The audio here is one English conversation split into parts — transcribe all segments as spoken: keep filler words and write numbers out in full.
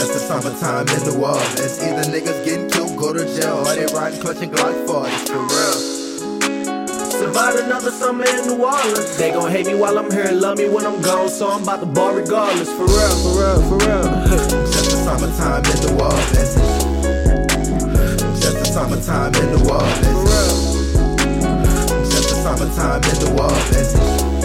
Just the summertime in New Orleans. Either niggas getting killed, go to jail, or they riding clutching Glock forties, for real. Survived another summer in New Orleans. They gon' hate me while I'm here, love me when I'm gone, so I'm about to ball regardless, for real, for real, for real. Just the summertime in New Orleans. Just the summertime in New Orleans. For real. Just the summertime in New Orleans.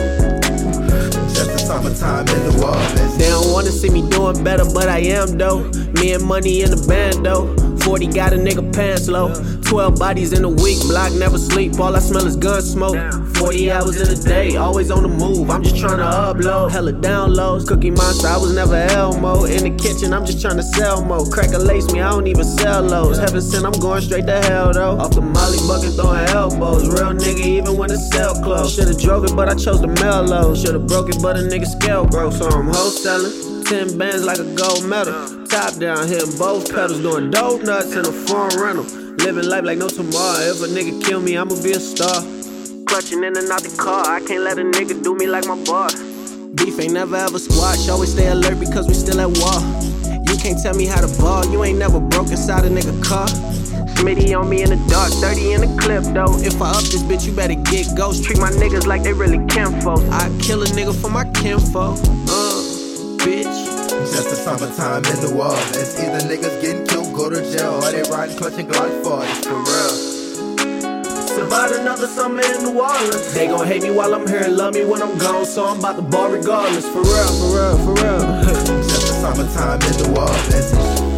Just the summertime in New Orleans. They don't wanna see me doing better, but I am though. Me and money in the band though. forty got a nigga pants low. twelve bodies in a week, block never sleep. All I smell is gun smoke. forty hours in a day, always on the move. I'm just tryna upload. Hella downloads. Cookie Monster, I was never Elmo. In the kitchen, I'm just tryna sell more. Cracker lace me, I don't even sell lows. Heaven sent, I'm going straight to hell though. Off the Molly bucket, throwing elbows. Real nigga, even when the cell closed. Should've drove it, but I chose the mellow. Should've broke it, but a nigga scale broke. So I'm wholesaling. Ten bands like a gold medal. Top down, hitting both pedals. Doing dope nuts in a foreign rental. Living life like no tomorrow. If a nigga kill me, I'ma be a star. Clutching in and out the car. I can't let a nigga do me like my bar. Beef ain't never ever squash. Always stay alert because we still at war. You can't tell me how to ball. You ain't never broke inside a nigga car. Smitty on me in the dark, thirty in the clip though. If I up this bitch, you better get ghost. Treat my niggas like they really kinfolk. I kill a nigga for my kinfolk. Uh, bitch. Just the summertime in New Orleans. Either niggas getting killed, go to jail, or they riding clutching Glock forties, for real. Survived another summer in New Orleans. They gon' hate me while I'm here, love me when I'm gone, so I'm about to ball regardless, for real, for real, for real. Just the summertime in New Orleans.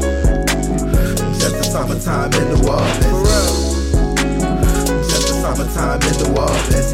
Just the summertime in New Orleans. For real. Just the summertime in New Orleans.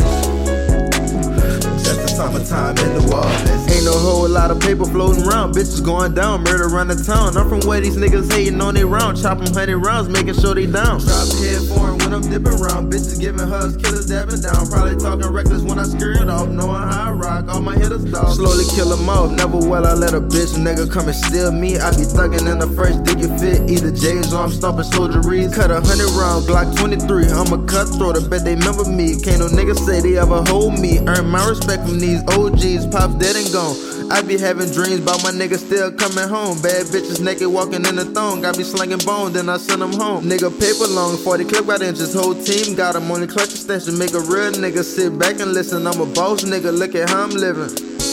Just the summertime in New Orleans. Ain't no whole lot of paper floating around. Bitches going down, murder around the town. I'm from where these niggas hating on they round. Chop them hundred rounds, making sure they down. Drop head foreign when I'm dipping round. Bitches giving hugs, killers dabbing down. Probably talking reckless when I scare it off. Knowing how I rock, all my hitters dog. Slowly kill them off, never will I let a bitch nigga come and steal me. I be thugging in the first dick it fit. Either J's or I'm stomping soldieries. Cut a hundred round, Glock twenty-three. I'm a cutthroat, I bet they remember me. Can't no nigga say they ever hold me. Earn my respect from these O Gs, pops dead and gone. I be having dreams about my nigga still coming home. Bad bitches naked walking in the thong. Got me slinging bone, then I send them home. Nigga paper long, forty clip got inches. Whole team got him on the clutch extension. Make a real nigga sit back and listen. I'm a boss nigga, look at how I'm living.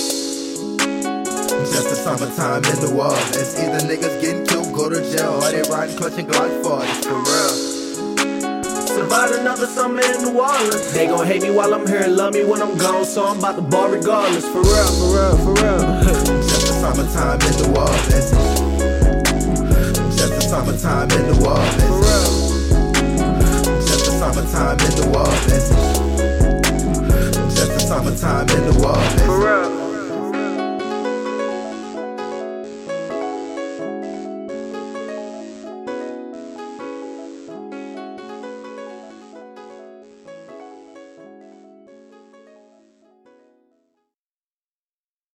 Just the summertime in New Orleans. Either niggas getting killed, go to jail, or they riding clutching Glock forties, for real. Survived another summer in New Orleans. They gon' hate me while I'm here, love me when I'm gone, so I'm about to ball regardless, for real, for real, for real. Just the summertime in New Orleans. Just the summertime in New Orleans. For real. Just the summertime in New Orleans. Just the summertime in New Orleans. For